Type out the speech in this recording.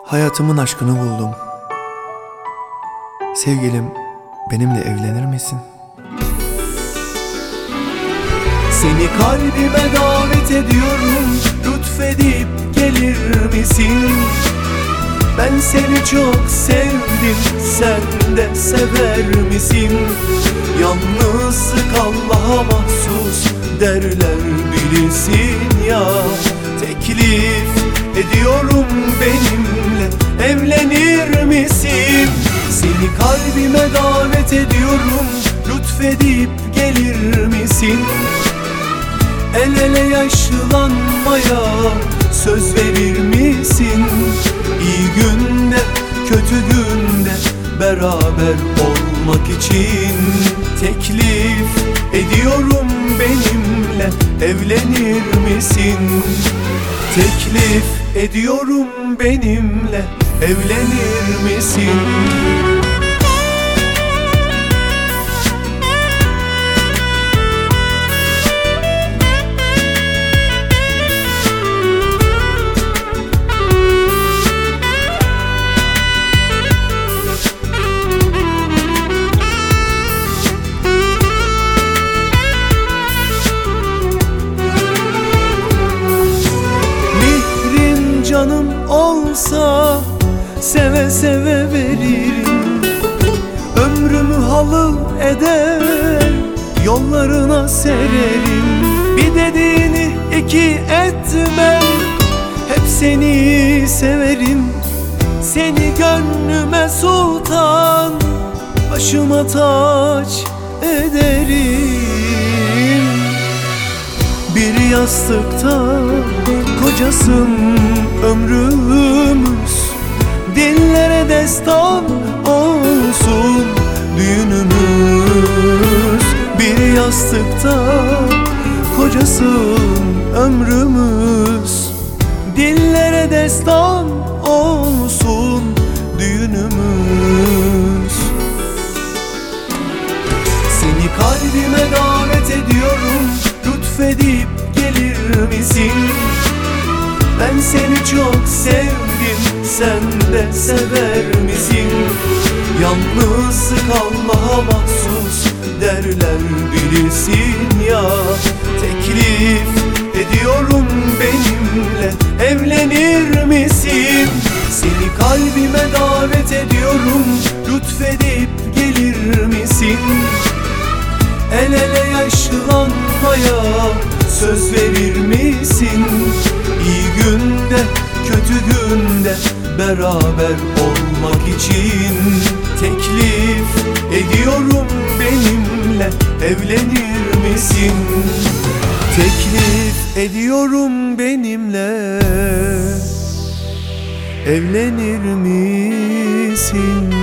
Hayatımın aşkını buldum. Sevgilim, benimle evlenir misin? Seni kalbime davet ediyorum, lütfedip gelir misin? Ben seni çok sevdim, sen de sever misin? Yalnızlık Allah'a mahsus derler bilirsin ya. Teklif ediyorum, benimle evlenir misin? Seni kalbime davet ediyorum, lütfedip gelir misin? El ele yaşlanmaya söz verir misin? İyi günde, kötü günde beraber olmak için teklif ediyorum, benimle evlenir misin? Teklif ediyorum, benimle evlenir misin? Canım olsa seve seve veririm. Ömrümü halıl eder, yollarına sererim. Bir dediğini iki etmem, hep seni severim. Seni gönlüme sultan, başıma taç ederim. Bir yastıkta kocasın ömrümüz, dillere destan olsun düğünümüz. Bir yastıkta kocasın ömrümüz, dillere destan olsun düğünümüz. Seni kalbime davet ediyorum, lütfedip gelir misin? Ben seni çok sevdim, sen de sever misin? Yalnızlık Allah'a mahsus derler bilirsin ya. Teklif ediyorum, benimle evlenir misin? Seni kalbime davet ediyorum, lütfedip gelir misin? El ele yaşlanmaya söz verir misin? İyi günde, kötü günde beraber olmak için teklif ediyorum, benimle evlenir misin? Teklif ediyorum, benimle evlenir misin?